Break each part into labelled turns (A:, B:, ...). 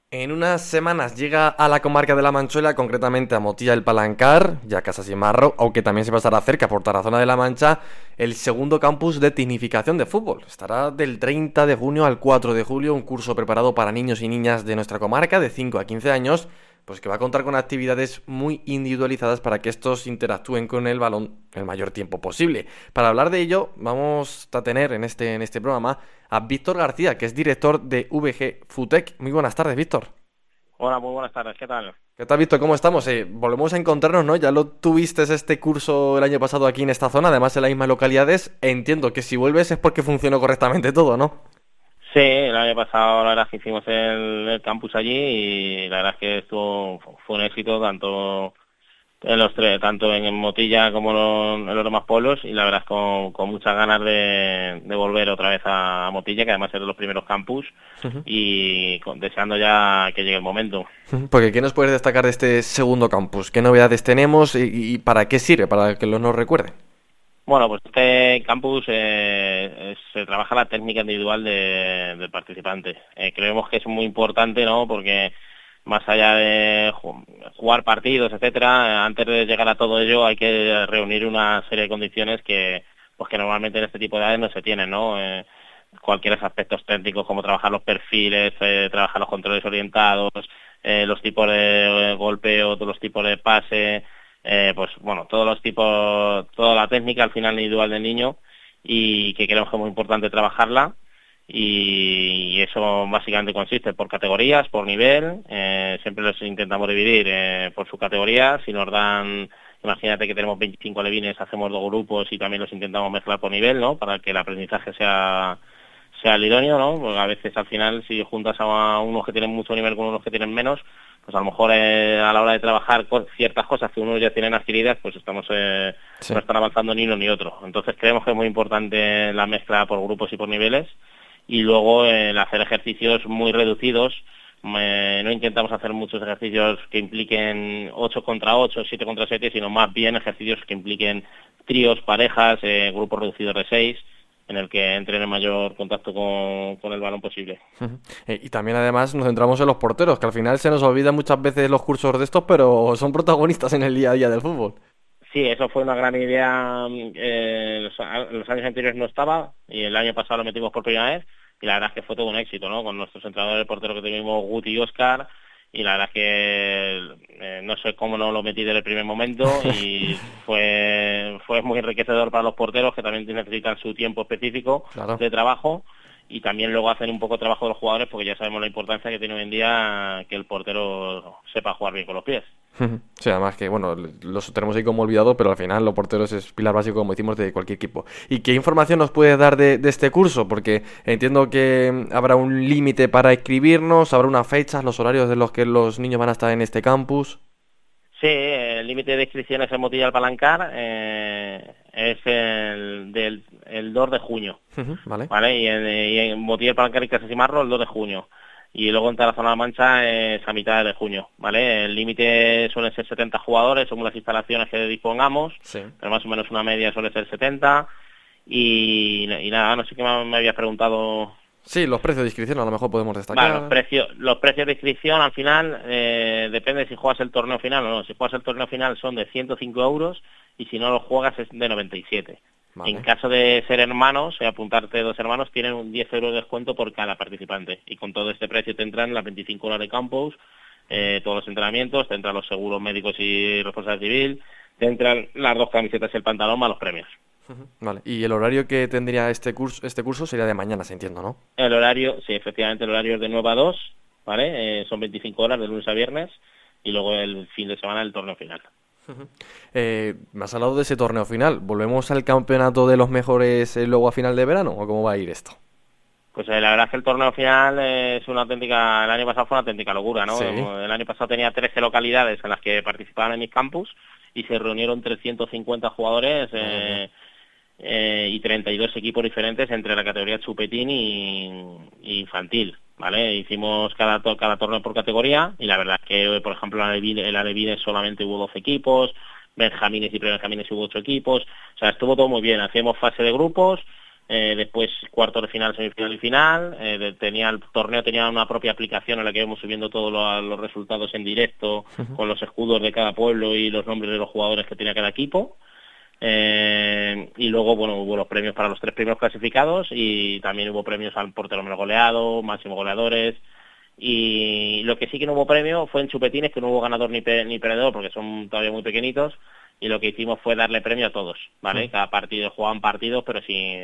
A: En unas semanas llega a la comarca de La Manchuela, concretamente a Motilla del Palancar, ya Casas y Marro, aunque también se pasará cerca por Tarazona de la Mancha, el segundo campus de tecnificación de fútbol. Estará del 30 de junio al 4 de julio, un curso preparado para niños y niñas de nuestra comarca de 5 a 15 años, pues que va a contar con actividades muy individualizadas para que estos interactúen con el balón el mayor tiempo posible. Para hablar de ello, vamos a tener en este programa a Víctor García, que es director de VG Futec. Muy buenas tardes, Víctor.
B: Hola, muy buenas tardes, ¿qué tal?
A: ¿Qué tal, Víctor? ¿Cómo estamos? Volvemos a encontrarnos, ¿no? Ya lo tuviste este curso el año pasado aquí en esta zona, además en las mismas localidades. Entiendo que si vuelves es porque funcionó correctamente todo, ¿no?
B: Sí, el año pasado la verdad es que hicimos el campus allí y la verdad es que fue un éxito tanto en los tres, tanto en Motilla como en los demás pueblos, y la verdad es con muchas ganas de volver otra vez a Motilla, que además es de los primeros campus, y deseando ya que llegue el momento.
A: Porque ¿qué nos puedes destacar de este segundo campus? ¿Qué novedades tenemos y para qué sirve? Para que los nos recuerden.
B: Bueno, pues este campus se trabaja la técnica individual del participante. Creemos que es muy importante, ¿no? Porque más allá de jugar partidos, etcétera, antes de llegar a todo ello hay que reunir una serie de condiciones que normalmente en este tipo de edades no se tienen, ¿no? Cualquier aspectos técnicos como trabajar los perfiles, trabajar los controles orientados, los tipos de golpeo, todos los tipos de pase, pues bueno, todos los tipos, toda la técnica al final individual del niño, y que creemos que es muy importante trabajarla, y eso básicamente consiste por categorías, por nivel. Siempre los intentamos dividir por su categoría. Si nos dan, imagínate que tenemos 25 alevines, hacemos dos grupos y también los intentamos mezclar por nivel, ¿no? Para que el aprendizaje sea el idóneo, ¿no? Porque a veces al final si juntas a unos que tienen mucho nivel con unos que tienen menos, pues a lo mejor a la hora de trabajar ciertas cosas que unos ya tienen adquiridas, pues
A: Sí.
B: no están avanzando ni uno ni otro. Entonces creemos que es muy importante la mezcla por grupos y por niveles, y luego el hacer ejercicios muy reducidos. No intentamos hacer muchos ejercicios que impliquen 8 contra 8, 7 contra 7, sino más bien ejercicios que impliquen tríos, parejas, grupos reducidos de 6, en el que entren en mayor contacto con el balón posible.
A: Y también además nos centramos en los porteros, que al final se nos olvidan muchas veces los cursos de estos, pero son protagonistas en el día a día del fútbol.
B: Sí, eso fue una gran idea. Los años anteriores no estaba, y el año pasado lo metimos por primera vez, y la verdad es que fue todo un éxito, ¿no? Con nuestros entrenadores de portero que tuvimos, Guti y Oscar, y la verdad es que no sé cómo no lo metí desde el primer momento, y fue muy enriquecedor para los porteros, que también necesitan su tiempo específico
A: Claro.
B: de trabajo, y también luego hacen un poco de trabajo de los jugadores, porque ya sabemos la importancia que tiene hoy en día que el portero sepa jugar bien con los pies.
A: Sí, además que, bueno, los tenemos ahí como olvidado, pero al final los porteros es pilar básico, como decimos, de cualquier equipo. ¿Y qué información nos puedes dar de este curso? Porque entiendo que habrá un límite para inscribirnos, habrá unas fechas, los horarios de los que los niños van a estar en este campus.
B: Sí, el límite de inscripciones en Motilla del Palancar es el 2 de junio,
A: Vale.
B: ¿vale? Y en Motilla del Palancar y Casas y Marro el 2 de junio. Y luego en Tarazona de la Mancha es a mitad de junio, ¿vale? El límite suele ser 70 jugadores según las instalaciones que dispongamos,
A: Sí.
B: pero más o menos una media suele ser 70. Y nada, no sé qué más me habías preguntado.
A: Sí, los precios de inscripción a lo mejor podemos
B: Vale,
A: destacar.
B: los precios de inscripción al final depende si juegas el torneo final o no. Si juegas el torneo final son de 105 euros, y si no lo juegas es de 97. En
A: Vale.
B: caso de ser hermanos, apuntarte dos hermanos, tienen un 10 euros de descuento por cada participante. Y con todo este precio te entran las 25 horas de campus, todos los entrenamientos, te entran los seguros médicos y responsabilidad civil, te entran las dos camisetas y el pantalón más los premios.
A: Vale. Y el horario que tendría este curso sería de mañana, se entiendo, ¿no?
B: El horario, sí, efectivamente, el horario es de 9 a 2, ¿vale? Son 25 horas de lunes a viernes, y luego el fin de semana el torneo final.
A: Me has hablado de ese torneo final. ¿Volvemos al campeonato de los mejores luego a final de verano? ¿O cómo va a ir esto?
B: Pues la verdad es que el torneo final es una auténtica, el año pasado fue una auténtica locura, ¿no?
A: Sí.
B: El año pasado tenía 13 localidades en las que participaban en mis campus, y se reunieron 350 jugadores
A: Madre
B: y 32 equipos diferentes entre la categoría chupetín y infantil, ¿vale? Hicimos cada torneo por categoría, y la verdad es que, por ejemplo, el Alevines solamente hubo 12 equipos, Benjamines y prebenjamines hubo 8 equipos, o sea, estuvo todo muy bien. Hacíamos fase de grupos, después cuartos de final, semifinal y final. El torneo tenía una propia aplicación en la que íbamos subiendo todos los resultados en directo, con los escudos de cada pueblo y los nombres de los jugadores que tenía cada equipo. Y luego, bueno, hubo los premios para los 3 primeros clasificados y también hubo premios al portero menos goleado, máximo goleadores. Y lo que sí que no hubo premio fue en chupetines, que no hubo ganador ni perdedor porque son todavía muy pequeñitos, y lo que hicimos fue darle premio a todos, ¿vale? Cada partido jugaban partidos, pero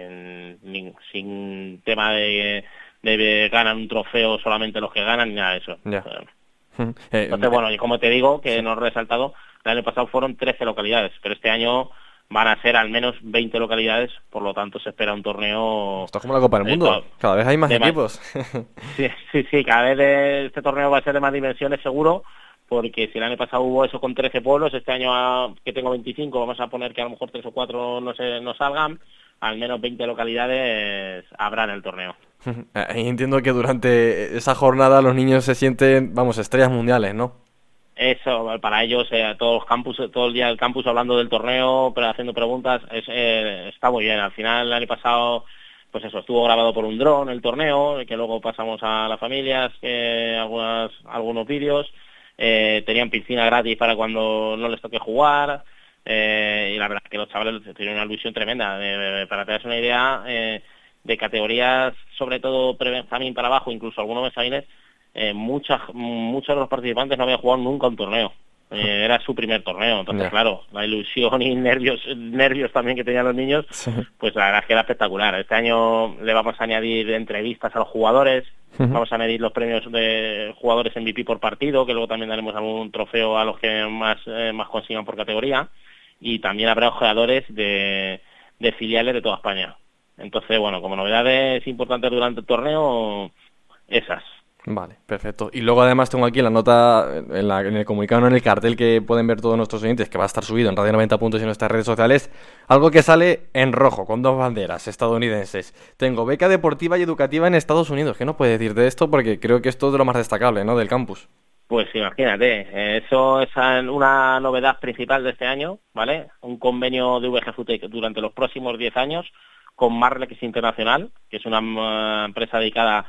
B: sin tema de ganar un trofeo solamente los que ganan ni nada de eso. Entonces, bueno, y como te digo, que no he resaltado, el año pasado fueron 13 localidades, pero este año van a ser al menos 20 localidades, por lo tanto se espera un torneo...
A: Esto es como la Copa del Mundo, cada vez hay más equipos.
B: Sí, cada vez este torneo va a ser de más dimensiones seguro, porque si el año pasado hubo eso con 13 pueblos, este año que tengo 25, vamos a poner que a lo mejor 3 o 4 no salgan, al menos 20 localidades habrá en el torneo.
A: Y entiendo que durante esa jornada los niños se sienten, vamos, estrellas mundiales, ¿no?
B: Eso, para ellos, todos los campus, todo el día el campus hablando del torneo, pero haciendo preguntas, está muy bien. Al final, el año pasado, pues eso, estuvo grabado por un dron el torneo, que luego pasamos a las familias, algunos vídeos. Tenían piscina gratis para cuando no les toque jugar, y la verdad es que los chavales tienen una ilusión tremenda. Para tener una idea, de categorías, sobre todo pre-Benjamín para abajo, incluso algunos benjamines, muchos de los participantes no habían jugado nunca un torneo. Era su primer torneo, entonces claro, la ilusión y nervios también que tenían los niños, pues la verdad es que era espectacular. Este año le vamos a añadir entrevistas a los jugadores, vamos a añadir los premios de jugadores MVP por partido, que luego también daremos algún trofeo a los que más consigan por categoría, y también habrá jugadores de filiales de toda España. Entonces, bueno, como novedades importantes durante el torneo, esas.
A: Vale, perfecto. Y luego además tengo aquí la nota, en el comunicado, no en el cartel que pueden ver todos nuestros oyentes, que va a estar subido en Radio 90 Puntos y en nuestras redes sociales, algo que sale en rojo, con 2 banderas estadounidenses. Tengo beca deportiva y educativa en Estados Unidos. ¿Qué nos puede decir de esto? Porque creo que esto es de lo más destacable, ¿no?, del campus.
B: Pues imagínate, eso es una novedad principal de este año, ¿vale? Un convenio de VG Futec durante los próximos 10 años con Marlex Internacional, que es una empresa dedicada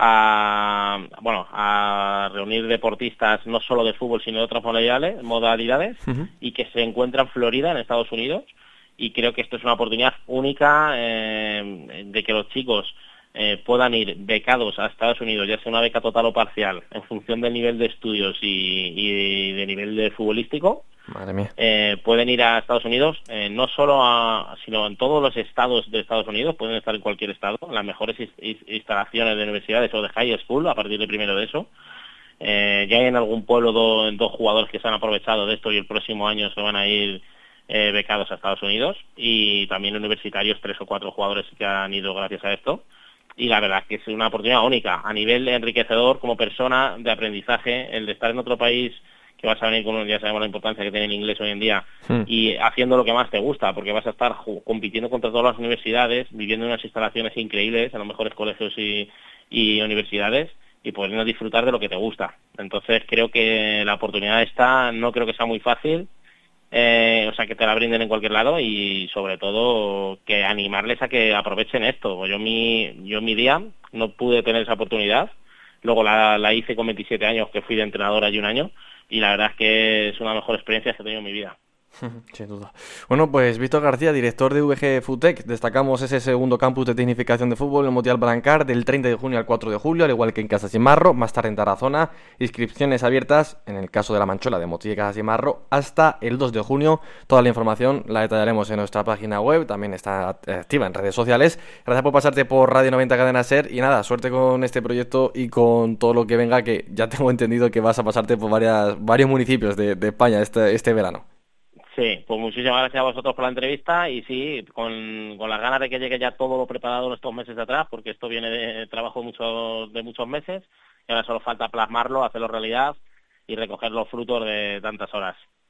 B: a reunir deportistas no solo de fútbol sino de otras modalidades, y que se encuentra en Florida, en Estados Unidos, y creo que esto es una oportunidad única de que los chicos puedan ir becados a Estados Unidos, ya sea una beca total o parcial, en función del nivel de estudios y de nivel de futbolístico.
A: Madre mía.
B: Pueden ir a Estados Unidos, no solo sino en todos los estados de Estados Unidos, pueden estar en cualquier estado, en las mejores instalaciones de universidades o de high school, a partir de primero de eso. Ya hay en algún pueblo 2 jugadores que se han aprovechado de esto y el próximo año se van a ir becados a Estados Unidos, y también universitarios 3 o 4 jugadores que han ido gracias a esto. Y la verdad es que es una oportunidad única, a nivel enriquecedor como persona, de aprendizaje, el de estar en otro país, que vas a venir con, ya sabemos la importancia que tiene el inglés hoy en día, y haciendo lo que más te gusta, porque vas a estar compitiendo contra todas las universidades, viviendo en unas instalaciones increíbles, en los mejores colegios y universidades, y pudiendo disfrutar de lo que te gusta. Entonces creo que la oportunidad esta no creo que sea muy fácil, o sea, que te la brinden en cualquier lado, y sobre todo que animarles a que aprovechen esto. Yo mi día no pude tener esa oportunidad, luego la hice con 27 años, que fui de entrenador allí un año, y la verdad es que es una de las mejores experiencias que he tenido en mi vida.
A: Sin duda. Bueno, pues Víctor García, director de VG Futec, destacamos ese segundo campus de tecnificación de fútbol en Motial Blancar del 30 de junio al 4 de julio, al igual que en Casas y Marro, más tarde en Tarazona. Inscripciones abiertas, en el caso de la Manchuela de Motill y Casas y Marro, hasta el 2 de junio. Toda la información la detallaremos en nuestra página web, también está activa en redes sociales. Gracias por pasarte por Radio 90 Cadena Ser, y nada, suerte con este proyecto y con todo lo que venga, que ya tengo entendido que vas a pasarte por varios municipios de España este verano.
B: Sí, pues muchísimas gracias a vosotros por la entrevista, y sí, con las ganas de que llegue ya todo lo preparado en estos meses de atrás, porque esto viene de trabajo de muchos meses, y ahora solo falta plasmarlo, hacerlo realidad y recoger los frutos de tantas horas.